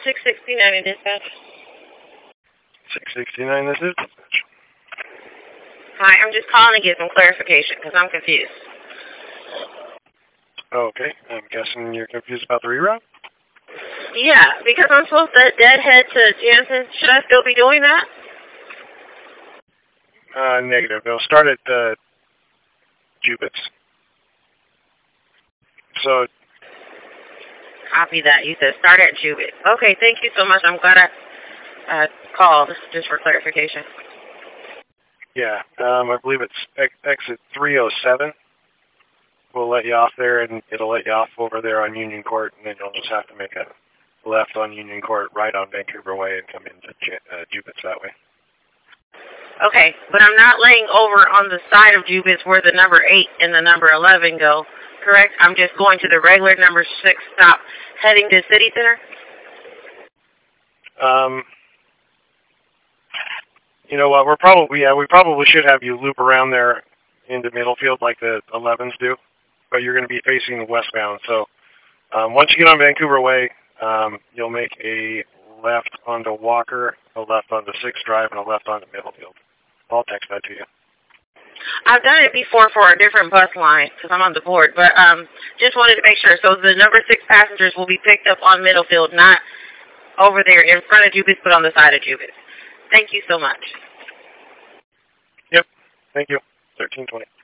669 in dispatch. 669, this is dispatch. Hi, I'm just calling to get some clarification because I'm confused. Okay, I'm guessing you're confused about the reroute? Yeah, because I'm supposed to deadhead to Jansen. Should I still be doing that? Negative. It'll start at Jubitz. So, copy that. You said start at Jubitz. Okay, thank you so much. I'm glad I called just for clarification. yeah, I believe it's exit 307. We'll let you off there, and it'll let you off over there on Union Court, and then you'll just have to make a left on Union Court, right on Vancouver Way, and come into Jubitz that way. Okay, but I'm not laying over on the side of Jubitz where the number 8 and the number 11 go, correct? I'm just going to the regular number 6 stop, heading to City Center? You know what, we probably should have you loop around there into Middlefield like the 11s do, but you're going to be facing westbound. So once you get on Vancouver Way, you'll make a left onto Walker, a left onto 6th Drive, and a left onto Middlefield. I'll text that to you. I've done it before for a different bus line because I'm on the board, but just wanted to make sure. So the number 6 passengers will be picked up on Middlefield, not over there in front of Jubitz, but on the side of Jubitz. Thank you so much. Yep. Thank you. 1320.